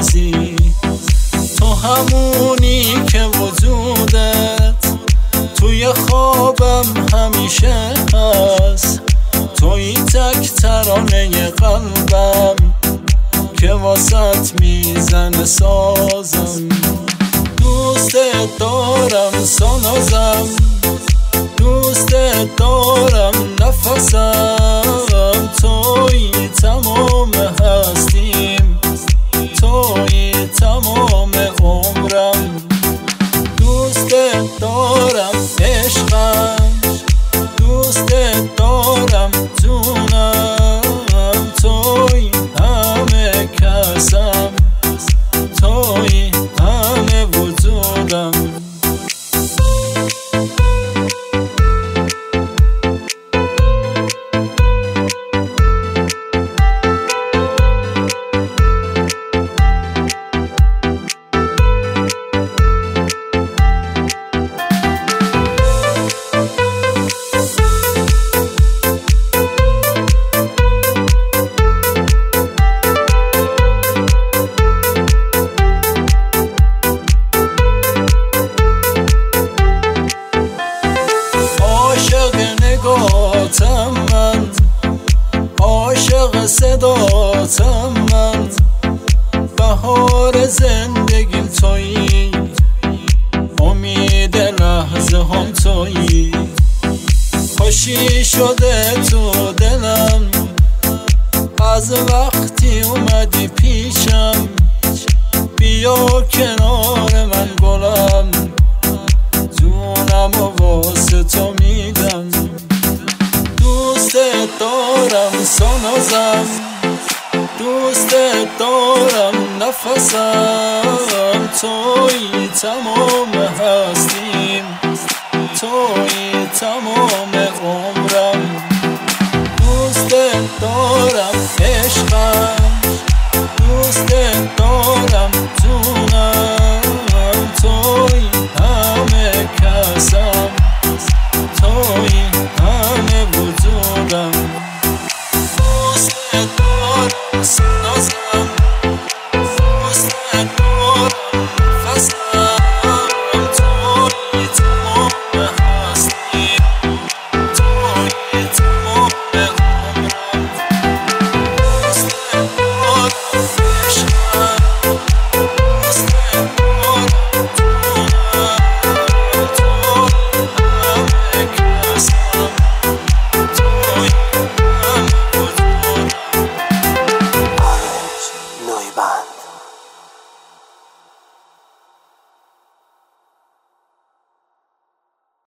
بازی. تو همونی که وجودت توی خوابم همیشه هست. توی تک ترانه قلبم که واسط میزنه سازم. دوستت دارم سانازم، دوستت دارم نفسم. توی تمام هستیم، توی تمام عمرم. دوستت دارم عشقم، دوستت دارم جونم. توی همه کسم، توی همه وجودم. من عاشق صداتم، من بهار زندگیم تویی، امید لحظه هم تویی. خوشی شده تو دلم از وقتی اومدی پیشم. بیا کنار من گلم، جونم و واسه تو میدم. دوستت دارم سانازم، دوستت دارم نفسم. توی تمام هستیم، توی تمام عمرم. دوستت دارم عشقم، دوستت دارم